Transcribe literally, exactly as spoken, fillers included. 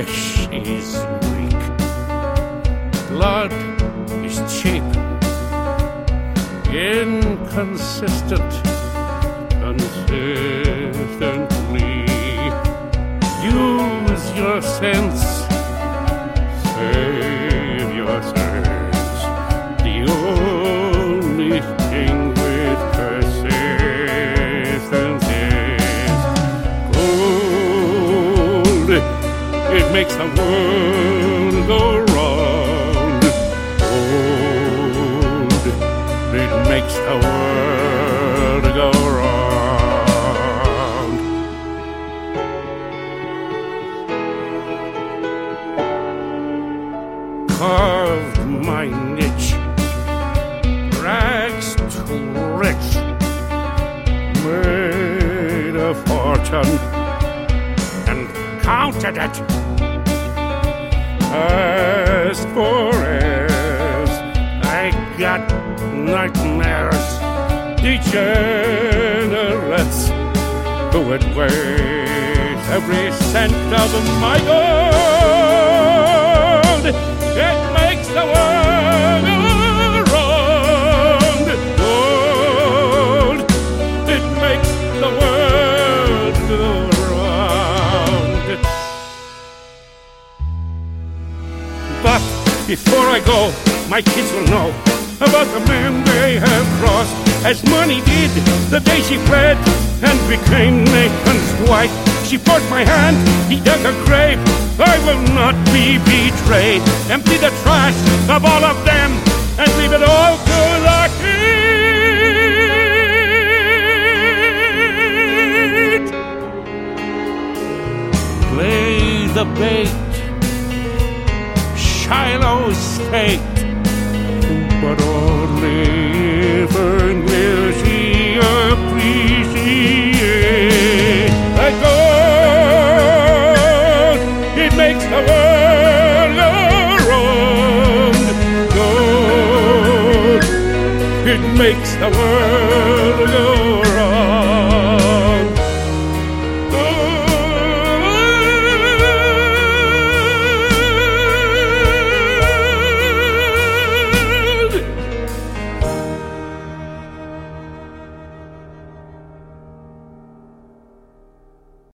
flesh is weak, blood is cheap, inconsistent, consistently. Use your sense, save your sense. The only thing with persistence is gold. It makes the world go round. Gold, it makes the world go round. Carved my niche, rags to rich, made a fortune and counted it. As for heirs, I got nightmares, degenerates who would waste every cent of my gold. It makes the world go round. Gold, it makes the world go round. But before I go, my kids will know about the man they have crossed, as money did the day she fled and became Nathan's wife. She forced my hand, he dug a grave. I will not be betrayed. Empty the trash of all of them and leave it all to the heat. Play the bait, Shiloh's fate.